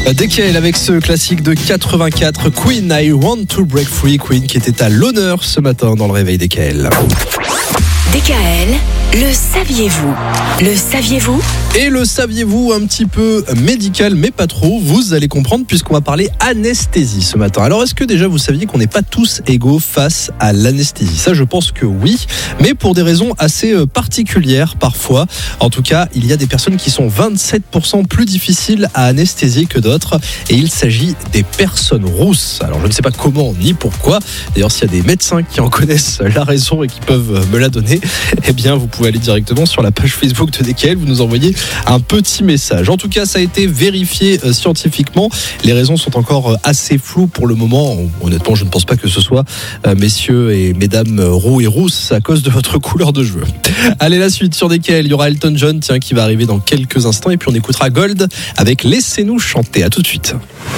D K L, le saviez-vous? Le saviez-vous?
Et le saviez-vous, un petit peu médical, mais pas trop, vous allez comprendre puisqu'on va parler anesthésie ce matin. Alors est-ce que déjà vous saviez qu'on n'est pas tous égaux face à l'anesthésie? Ça je pense que oui, mais pour des raisons assez particulières parfois. En tout cas, il y a des personnes qui sont vingt-sept pour cent plus difficiles à anesthésier que d'autres et il s'agit des personnes rousses. Alors je ne sais pas comment ni pourquoi, d'ailleurs s'il y a des médecins qui en connaissent la raison et qui peuvent me la donner, eh bien vous pouvez aller directement sur la page Facebook de D K L, vous nous envoyez un petit message. En tout cas, ça a été vérifié euh, scientifiquement. Les raisons sont encore euh, assez floues pour le moment. Honnêtement, je ne pense pas que ce soit euh, messieurs et mesdames euh, roux et rousses à cause de votre couleur de cheveux. Allez, la suite sur D K L, il y aura Elton John tiens, qui va arriver dans quelques instants et puis on écoutera Gold avec Laissez-nous chanter. À tout de suite.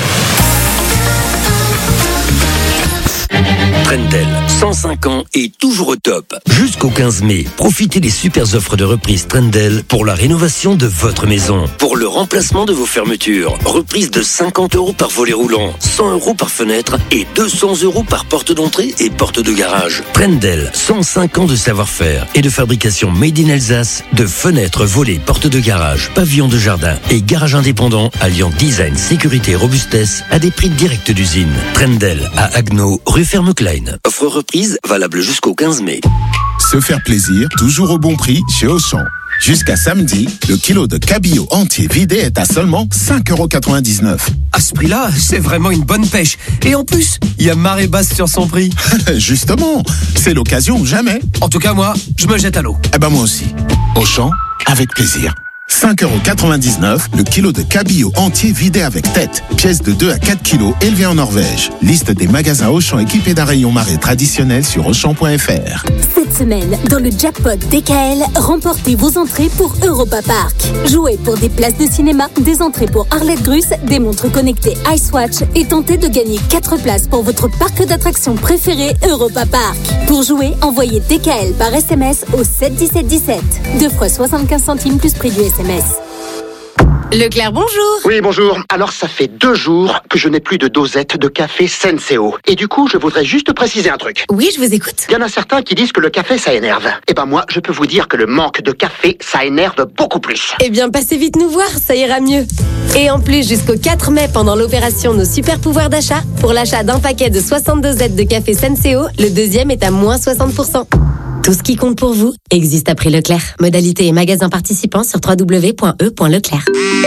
Trendel, cent cinq ans et toujours au top. Jusqu'au quinze mai, profitez des super offres de reprise Trendel pour la rénovation de votre maison. Pour le remplacement de vos fermetures, reprise de cinquante euros par volet roulant, cent euros par fenêtre et deux cents euros par porte d'entrée et porte de garage. Trendel, cent cinq ans de savoir-faire et de fabrication made in Alsace de fenêtres, volets, portes de garage, pavillons de jardin et garage indépendant alliant design, sécurité et robustesse à des prix directs d'usine. Trendel à Agno, rue Ferme-Klein. Offre reprise valable jusqu'au quinze mai.
Se faire plaisir, toujours au bon prix chez Auchan. Jusqu'à samedi, le kilo de cabillaud entier vidé est à seulement cinq euros quatre-vingt-dix-neuf.
À ce prix-là, c'est vraiment une bonne pêche. Et en plus, il y a marée basse sur son prix.
Justement, c'est l'occasion ou jamais.
En tout cas, moi, je me jette à l'eau.
Eh ben moi aussi. Auchan, avec plaisir. cinq euros quatre-vingt-dix-neuf, le kilo de cabillaud entier vidé avec tête. Pièce de deux à quatre kilos élevée en Norvège. Liste des magasins Auchan équipés d'un rayon marée traditionnel sur auchan point f r.
Cette semaine, dans le jackpot D K L, remportez vos entrées pour Europa Park. Jouez pour des places de cinéma, des entrées pour Arlette Gruss, des montres connectées Icewatch et tentez de gagner quatre places pour votre parc d'attractions préféré Europa Park. Pour jouer, envoyez D K L par S M S au sept dix-sept dix-sept. Deux fois soixante-quinze centimes plus prix du S M S.
Leclerc, bonjour.
Oui, bonjour. Alors, ça fait deux jours que je n'ai plus de dosette de café Senseo. Et du coup, je voudrais juste préciser un truc.
Oui, je vous écoute.
Il y en a certains qui disent que le café, ça énerve. Eh ben moi, je peux vous dire que le manque de café, ça énerve beaucoup plus.
Eh bien, passez vite nous voir, ça ira mieux. Et en plus, jusqu'au quatre mai, pendant l'opération Nos Super Pouvoirs d'achat, pour l'achat d'un paquet de soixante dosettes de café Senseo, le deuxième est à moins soixante pour cent. Tout ce qui compte pour vous existe à prix Leclerc. Modalité et magasin participants sur w w w point e point leclerc.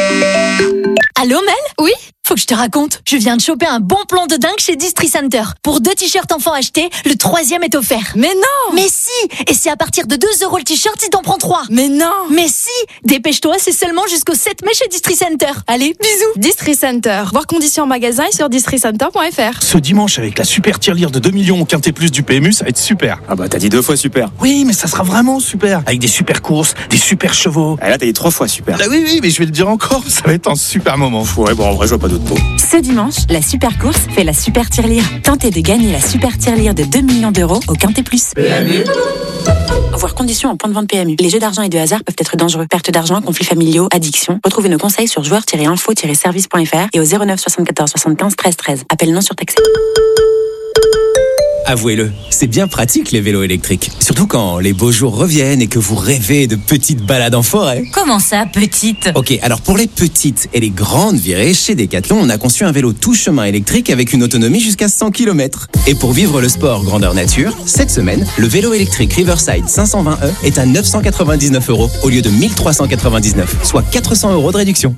Allô Mel? Oui? Faut que je te raconte. Je viens de choper un bon plan de dingue chez Distri Center. Pour deux t-shirts enfants achetés, le troisième est offert.
Mais non!
Mais si! Et c'est à partir de deux euros le t-shirt si t'en prends trois.
Mais non!
Mais si! Dépêche-toi, c'est seulement jusqu'au sept mai chez Distri Center. Allez, bisous!
Distri Center. Voir conditions en magasin et sur distri center point f r.
Ce dimanche, avec la super tirelire de deux millions au Quintet Plus du P M U, ça va être super.
Ah bah t'as dit deux fois super.
Oui, mais ça sera vraiment super. Avec des super courses, des super chevaux.
Ah là t'as dit trois fois super.
Ah oui, oui, mais je vais le dire encore, ça va être un super moment.
Ouais, bon en vrai je vois pas d'autre mot.
Ce dimanche, la super course fait la super tirelire. Tentez de gagner la super tirelire de deux millions d'euros au Quintet Plus.
P M U.
Voir conditions en point de vente P M U. Les jeux d'argent et de hasard peuvent être dangereux. Perte d'argent, conflits familiaux, addiction. Retrouvez nos conseils sur joueurs tiret info tiret service point f r et au zéro neuf soixante-quatorze soixante-quinze treize treize. Appel non surtaxé.
Avouez-le, c'est bien pratique les vélos électriques. Surtout quand les beaux jours reviennent et que vous rêvez de petites balades en forêt.
Comment ça, petite?
Ok, alors pour les petites et les grandes virées, chez Decathlon, on a conçu un vélo tout chemin électrique avec une autonomie jusqu'à cent kilomètres. Et pour vivre le sport grandeur nature, cette semaine, le vélo électrique Riverside cinq cent vingt E est à neuf cent quatre-vingt-dix-neuf euros au lieu de mille trois cent quatre-vingt-dix-neuf, soit quatre cents euros de réduction.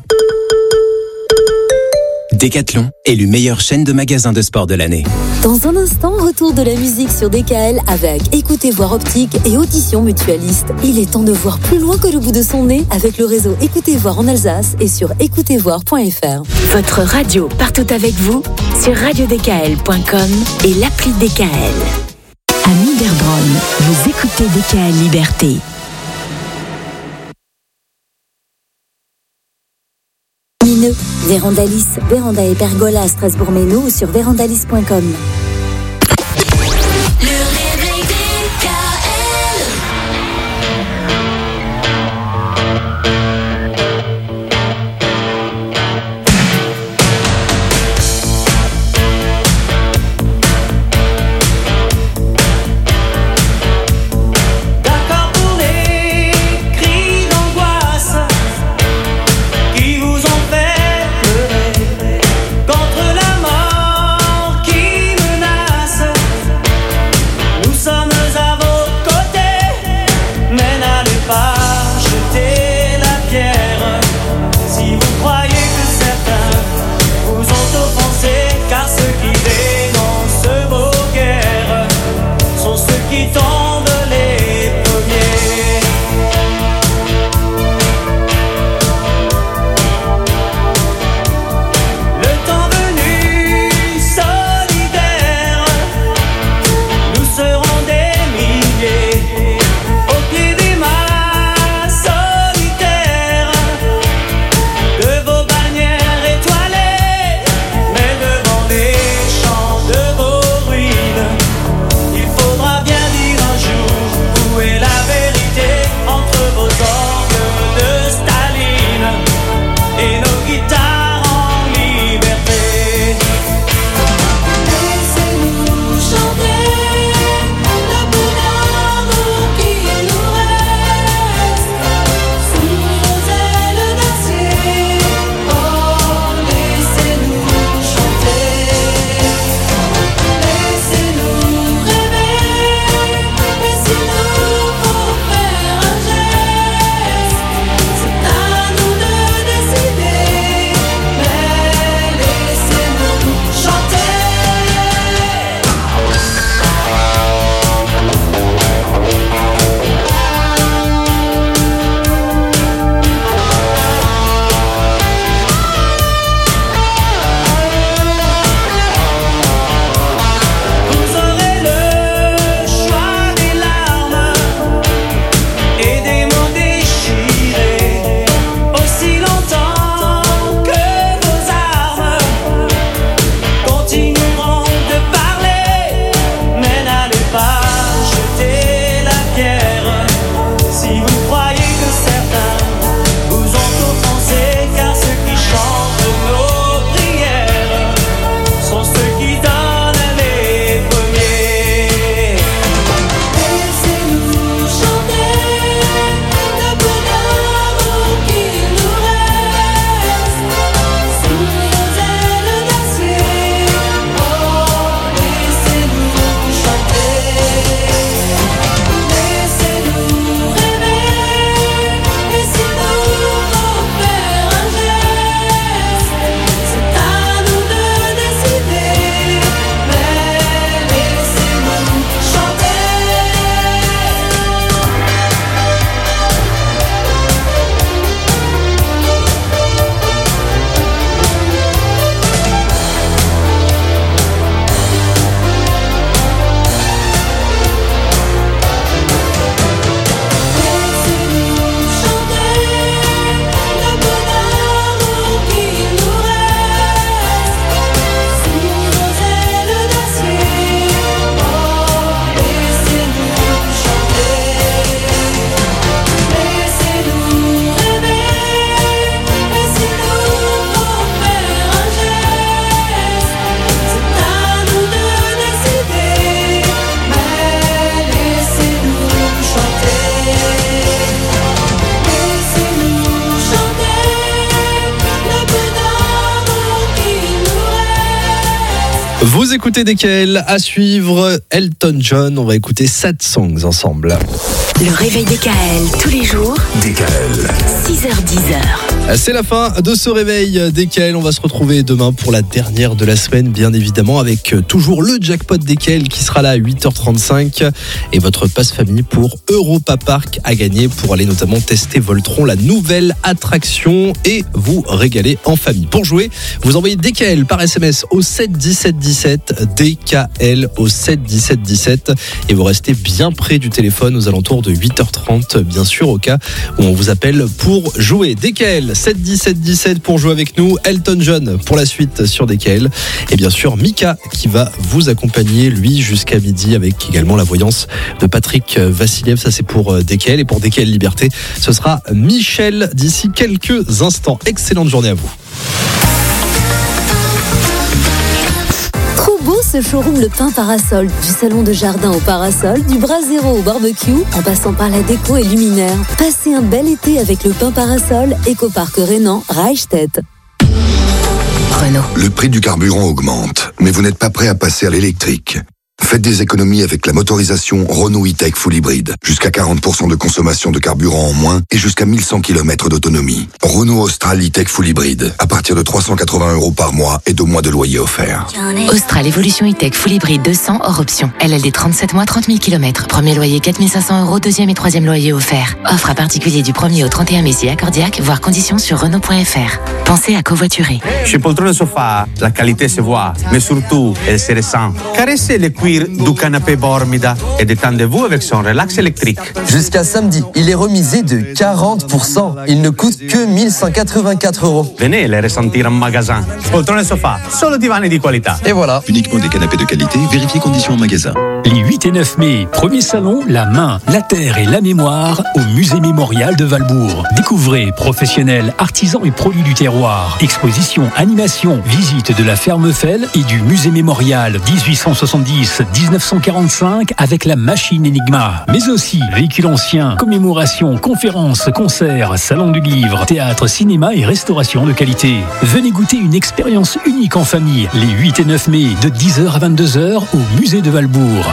Decathlon, élu meilleure chaîne de magasins de sport de l'année.
Dans un instant, retour de la musique sur D K L avec Écoutez Voir Optique et Audition Mutualiste. Il est temps de voir plus loin que le bout de son nez avec le réseau Écoutez Voir en Alsace et sur écoutez voir point f r.
Votre radio partout avec vous sur radio d k l point com et l'appli D K L. À Niederbronn, vous écoutez D K L Liberté.
Mineux, Vérandalis, Véranda et Pergola à Strasbourg-Ménou ou sur vérandalis point com.
Vous écoutez D K L, à suivre Elton John. On va écouter Sad Songs ensemble.
Le réveil D K L tous les jours.
D K L.
six heures dix.
C'est la fin de ce réveil D K L. On va se retrouver demain pour la dernière de la semaine, bien évidemment, avec toujours le jackpot D K L qui sera là à huit heures trente-cinq et votre passe famille pour Europa Park à gagner pour aller notamment tester Voltron, la nouvelle attraction, et vous régaler en famille. Pour jouer, vous envoyez D K L par S M S au sept dix-sept dix-sept, D K L au sept dix-sept dix-sept, et vous restez bien près du téléphone aux alentours de huit heures trente, bien sûr, au cas où on vous appelle pour jouer. D K L sept dix-sept dix-sept pour jouer avec nous, Elton John pour la suite sur D K L, et bien sûr Mika qui va vous accompagner lui jusqu'à midi, avec également la voyance de Patrick Vassiliev. Ça c'est pour D K L, et pour D K L Liberté ce sera Michel d'ici quelques instants. Excellente journée à vous.
Trop beau ce showroom Le Pin Parasol, du salon de jardin au parasol, du brasero au barbecue, en passant par la déco et luminaire. Passez un bel été avec Le Pin Parasol, Écoparc Rénan, Reichstätt.
Renault. Le prix du carburant augmente, mais vous n'êtes pas prêt à passer à l'électrique. Faites des économies avec la motorisation Renault E-Tech Full Hybrid. Jusqu'à quarante pour cent de consommation de carburant en moins et jusqu'à mille cent kilomètres d'autonomie. Renault Austral E-Tech Full Hybrid. À partir de trois cent quatre-vingts euros par mois et deux mois de loyer offert.
Austral Evolution E-Tech Full Hybrid deux cents hors option. L L D trente-sept mois, trente mille kilomètres. Premier loyer quatre mille cinq cents euros, deuxième et troisième loyer offert. Offre à particulier du premier au trente et un mai si accordiaque, voire conditions sur Renault point F R. Pensez à covoiturer.
Chez Poltrone Sofa, la qualité se voit, mais surtout, elle se ressent. Caressez le cuir du canapé Bormida et détendez-vous avec son relax électrique.
Jusqu'à samedi, il est remisé de quarante pour cent. Il ne coûte que mille cent quatre-vingt-quatre euros.
Venez le ressentir en magasin. Poltrone Sofa, solo divani di qualità.
Et voilà.
Uniquement des canapés de qualité, vérifiez conditions en magasin.
Les huit et neuf mai, premier salon La Main, la Terre et la Mémoire au Musée Mémorial de Valbourg. Découvrez professionnels, artisans et produits du terroir. Exposition, animation, visite de la ferme Fell et du Musée Mémorial dix-huit cent soixante-dix à dix-neuf cent quarante-cinq avec la machine Enigma. Mais aussi véhicules anciens, commémorations, conférences, concerts, salon du livre, théâtre, cinéma et restauration de qualité. Venez goûter une expérience unique en famille les huit et neuf mai de dix heures à vingt-deux heures au Musée de Valbourg.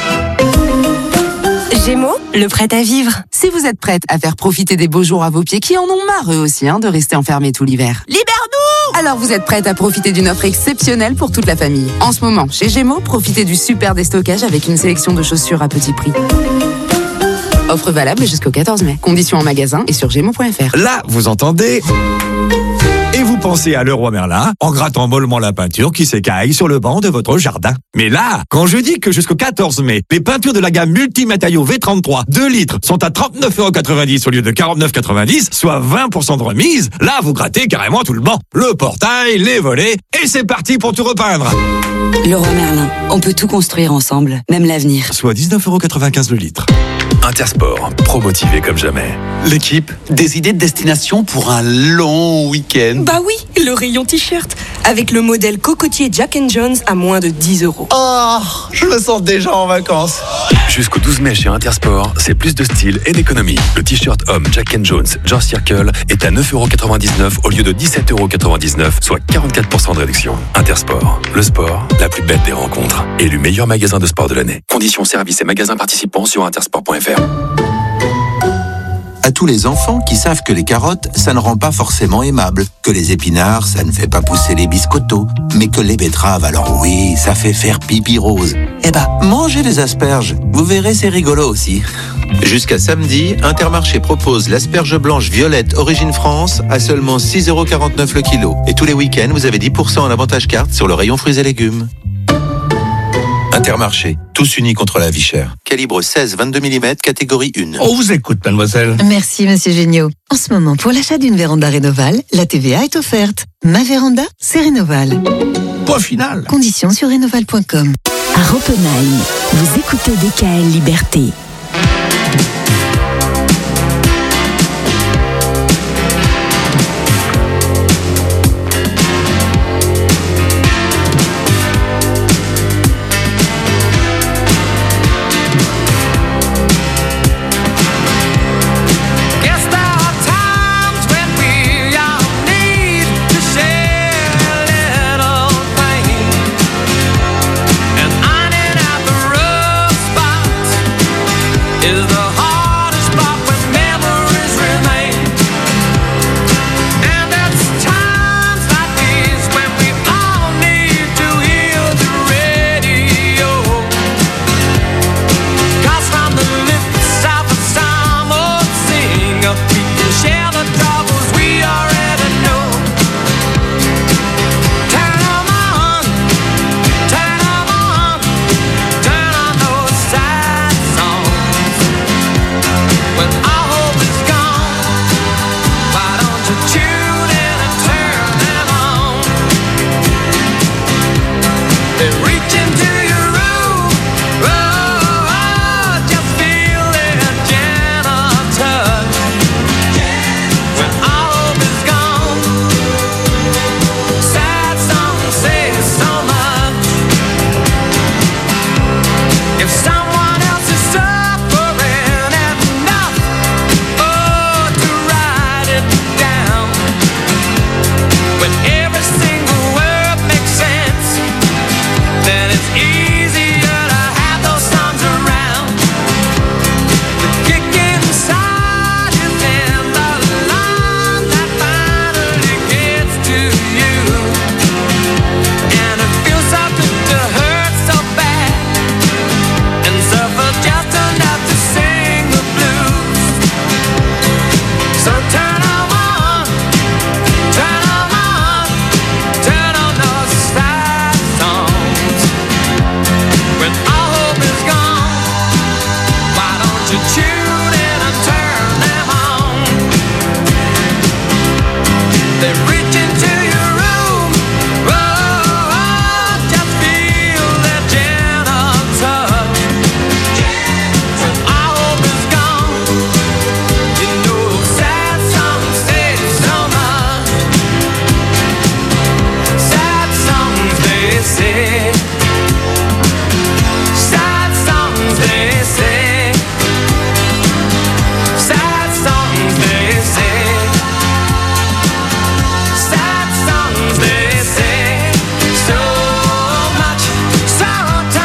Gémeaux, le prêt à vivre. Si vous êtes prête à faire profiter des beaux jours à vos pieds, qui en ont marre eux aussi hein, de rester enfermés tout l'hiver. Libère-nous! Alors vous êtes prête à profiter d'une offre exceptionnelle pour toute la famille. En ce moment, chez Gémeaux, profitez du super déstockage avec une sélection de chaussures à petit prix. Offre valable jusqu'au quatorze mai. Conditions en magasin et sur gémeaux point F R.
Là, vous entendez ? Et vous pensez à Leroy Merlin en grattant mollement la peinture qui s'écaille sur le banc de votre jardin. Mais là, quand je dis que jusqu'au quatorze mai, les peintures de la gamme Multimatériaux V trente-trois deux litres sont à trente-neuf euros quatre-vingt-dix au lieu de quarante-neuf euros quatre-vingt-dix, soit vingt pour cent de remise, là vous grattez carrément tout le banc. Le portail, les volets, et c'est parti pour tout repeindre.
Leroy Merlin, on peut tout construire ensemble, même l'avenir.
Soit dix-neuf euros quatre-vingt-quinze le litre.
Intersport, pro-motivé comme jamais.
L'équipe, des idées de destination pour un long week-end.
Bah oui, le rayon t-shirt, avec le modèle cocotier Jack and Jones à moins de dix euros.
Oh, je me sens déjà en vacances.
Jusqu'au douze mai chez Intersport, c'est plus de style et d'économie. Le t-shirt homme Jack and Jones George Circle est à neuf euros quatre-vingt-dix-neuf au lieu de dix-sept euros quatre-vingt-dix-neuf, soit quarante-quatre pour cent de réduction. Intersport, le sport, la plus belle des rencontres. Élu meilleur magasin de sport de l'année. Conditions, services et magasins participants sur intersport point F R.
À tous les enfants qui savent que les carottes, ça ne rend pas forcément aimable, que les épinards, ça ne fait pas pousser les biscottos, mais que les betteraves, alors oui, ça fait faire pipi rose. Eh ben, mangez les asperges, vous verrez, c'est rigolo aussi.
Jusqu'à samedi, Intermarché propose l'asperge blanche violette Origine France à seulement six euros quarante-neuf le kilo. Et tous les week-ends, vous avez dix pour cent en avantage carte sur le rayon fruits et légumes. Intermarché, tous unis contre la vie chère. Calibre seize vingt-deux millimètres, catégorie un.
On vous écoute, mademoiselle.
Merci, monsieur Géniaud. En ce moment, pour l'achat d'une véranda Rénoval, la T V A est offerte. Ma véranda, c'est Rénoval.
Point final.
Conditions sur rénoval point com.
À Oppenheim, vous écoutez D K L Liberté.
is the hardest spot when memories remain. And it's times like these when we all need to hear the radio. 'Cause from the lips of a some old singer, we can share the troubles we already know. Turn 'em on, turn 'em on, turn on those sad songs. When all hope is gone, why don't you tune in and turn them on? They reach into your room, oh, oh, just feel their gentle touch. When all hope is gone, sad songs say so much. If some